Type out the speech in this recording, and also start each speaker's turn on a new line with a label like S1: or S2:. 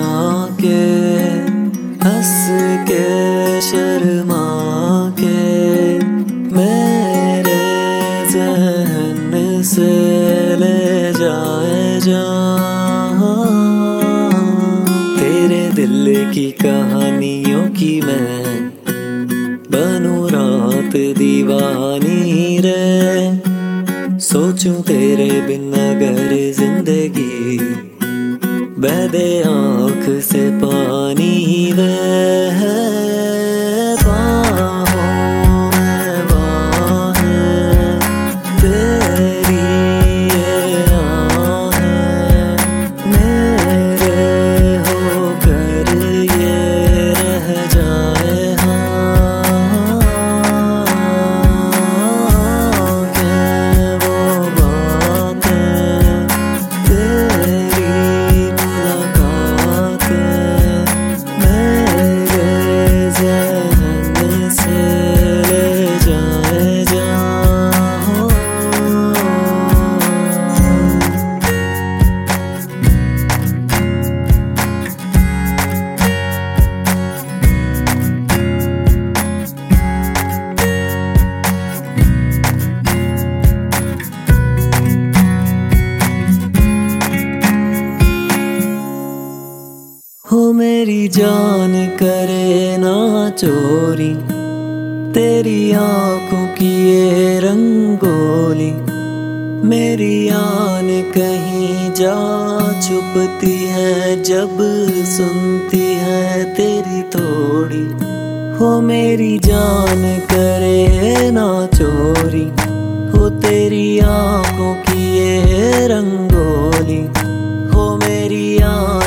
S1: के, हंस के शर्मा के मेरे ज़हन से ले जाए जहाँ। तेरे दिल की कहानियों की मैं बनूं रात दीवानी रे। सोचूं तेरे बिन अगर जिंदगी बह दे आँख से पानी वे। बाहों में बाहें तेरी ये आहें मेरे होकर ये रह जाए हाँ। क्या वो बातें तेरी मुलाकातें मेरे ज़हन से ले जाए जहाँ। हो मेरी जान करे ना चोरी तेरी आंखों की ये रंगोली। मेरी आन कहीं जा छुपती है जब सुनती है तेरी थोड़ी। हो मेरी जान करे ना चोरी हो तेरी आंखों की ये रंगोली। हो मेरी आन